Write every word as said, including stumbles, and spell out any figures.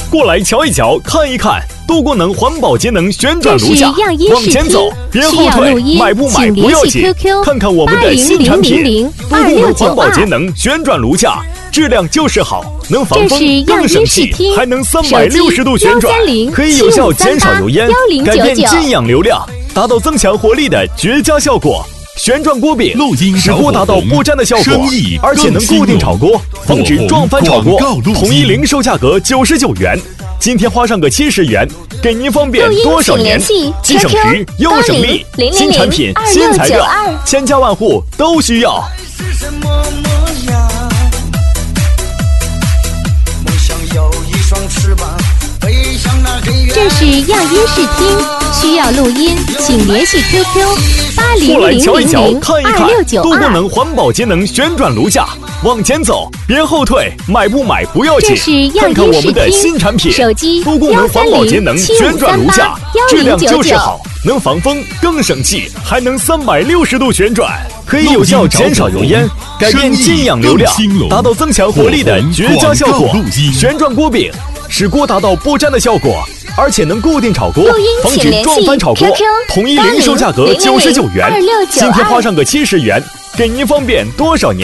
过来瞧一瞧，看一看，多功能环保节能旋转炉架，往前走，别后退，买不买不要紧，看看我们的新产品，多功能环保节能旋转炉架，质量就是好，能防风更省气，还能三百六十度旋转，可以有效减少油烟，改变静氧流量，达到增强活力的绝佳效果。旋转锅饼使锅达到不粘的效果，而且能固定炒锅，防止撞翻炒锅。统一零售价格九十九元，今天花上个七十元，给您方便多少年？既省时又省力，新产品新材料，千家万户都需要。 这是样音视听，需要录音，请联系 Q Q 八零零零零二六九二。 多功能环保节能旋转炉架，往前走，别后退，买不买不要紧。 这是样看看我音视们的新听， 产品， 手机多功能环保节能旋转炉架，质量就是好，能防风更省气，还能三百六十度旋转，可以有效减少油烟，改变静氧流量，达到增强活力的绝佳效果。旋转锅饼使锅达到不粘的效果，而且能固定炒锅，防止撞翻炒锅。统一零售价格九十九元，今天花上个七十元，给您方便多少年？